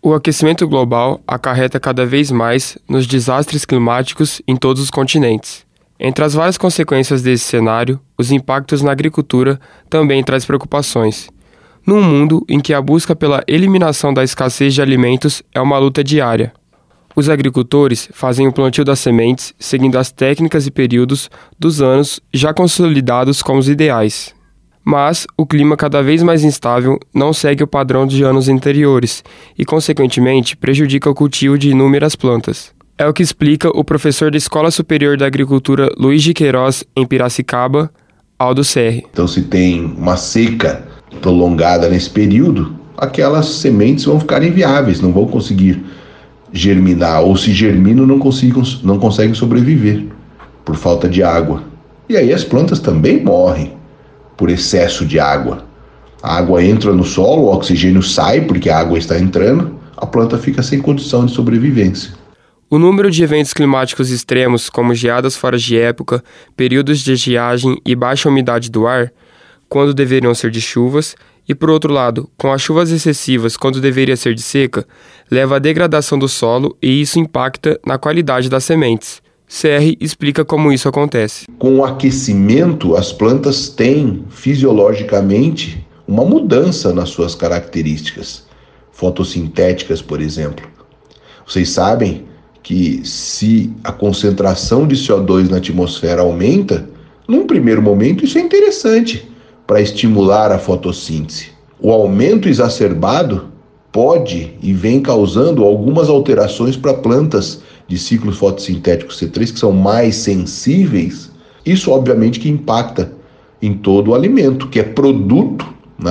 O aquecimento global acarreta cada vez mais nos desastres climáticos em todos os continentes. Entre as várias consequências desse cenário, os impactos na agricultura também traz preocupações. Num mundo em que a busca pela eliminação da escassez de alimentos é uma luta diária. Os agricultores fazem o plantio das sementes seguindo as técnicas e períodos dos anos já consolidados como os ideais. Mas o clima cada vez mais instável não segue o padrão de anos anteriores e, consequentemente, prejudica o cultivo de inúmeras plantas. É o que explica o professor da Escola Superior da Agricultura Luiz de Queiroz, em Piracicaba, Aldo Serri. Então, se tem uma seca prolongada nesse período, aquelas sementes vão ficar inviáveis, não vão conseguir germinar, ou se germinam, não conseguem sobreviver por falta de água. E aí as plantas também morrem por excesso de água. A água entra no solo, o oxigênio sai porque a água está entrando, a planta fica sem condição de sobrevivência. O número de eventos climáticos extremos, como geadas fora de época, períodos de estiagem e baixa umidade do ar, quando deveriam ser de chuvas, e por outro lado, com as chuvas excessivas quando deveria ser de seca, leva à degradação do solo e isso impacta na qualidade das sementes. Serri explica como isso acontece. Com o aquecimento, as plantas têm fisiologicamente uma mudança nas suas características fotossintéticas, por exemplo. Vocês sabem que se a concentração de CO2 na atmosfera aumenta, num primeiro momento isso é interessante para estimular a fotossíntese. O aumento exacerbado pode e vem causando algumas alterações para plantas de ciclos fotossintéticos C3 que são mais sensíveis. Isso obviamente que impacta em todo o alimento, que é produto,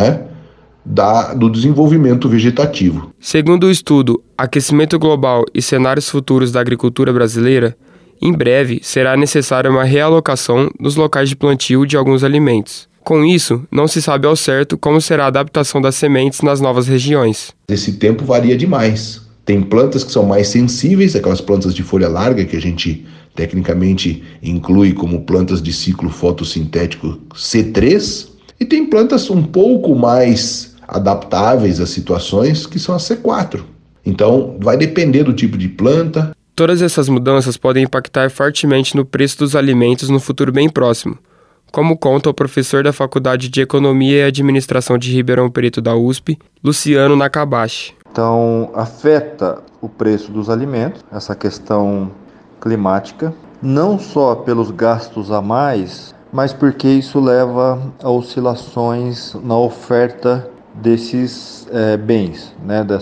do desenvolvimento vegetativo. Segundo o estudo Aquecimento Global e Cenários Futuros da Agricultura Brasileira, em breve será necessária uma realocação nos locais de plantio de alguns alimentos. Com isso, não se sabe ao certo como será a adaptação das sementes nas novas regiões. Esse tempo varia demais. Tem plantas que são mais sensíveis, aquelas plantas de folha larga que a gente tecnicamente inclui como plantas de ciclo fotossintético C3, e tem plantas um pouco mais adaptáveis às situações, que são as C4. Então, vai depender do tipo de planta. Todas essas mudanças podem impactar fortemente no preço dos alimentos no futuro bem próximo, como conta o professor da Faculdade de Economia e Administração de Ribeirão Preto da USP, Luciano Nakabashi. Então, afeta o preço dos alimentos, essa questão climática, não só pelos gastos a mais, mas porque isso leva a oscilações na oferta desses bens,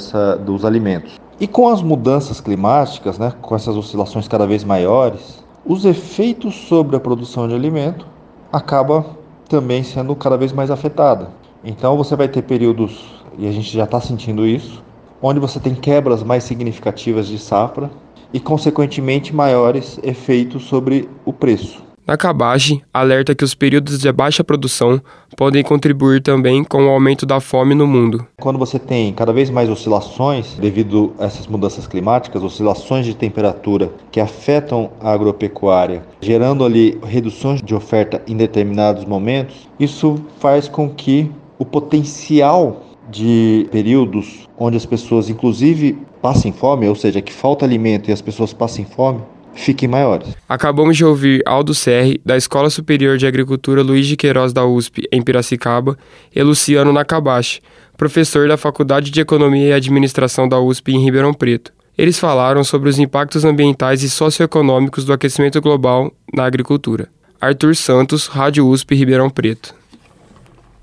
dos alimentos. E com as mudanças climáticas, com essas oscilações cada vez maiores, os efeitos sobre a produção de alimento acaba também sendo cada vez mais afetada. Então você vai ter períodos, e a gente já está sentindo isso, onde você tem quebras mais significativas de safra e, consequentemente, maiores efeitos sobre o preço. Nakabashi alerta que os períodos de baixa produção podem contribuir também com o aumento da fome no mundo. Quando você tem cada vez mais oscilações devido a essas mudanças climáticas, oscilações de temperatura que afetam a agropecuária, gerando ali reduções de oferta em determinados momentos, isso faz com que o potencial de períodos onde as pessoas inclusive passem fome, ou seja, que falta alimento e as pessoas passem fome, fiquem maiores. Acabamos de ouvir Aldo Serri, da Escola Superior de Agricultura Luiz de Queiroz da USP, em Piracicaba, e Luciano Nakabashi, professor da Faculdade de Economia e Administração da USP, em Ribeirão Preto. Eles falaram sobre os impactos ambientais e socioeconômicos do aquecimento global na agricultura. Arthur Santos, Rádio USP, Ribeirão Preto.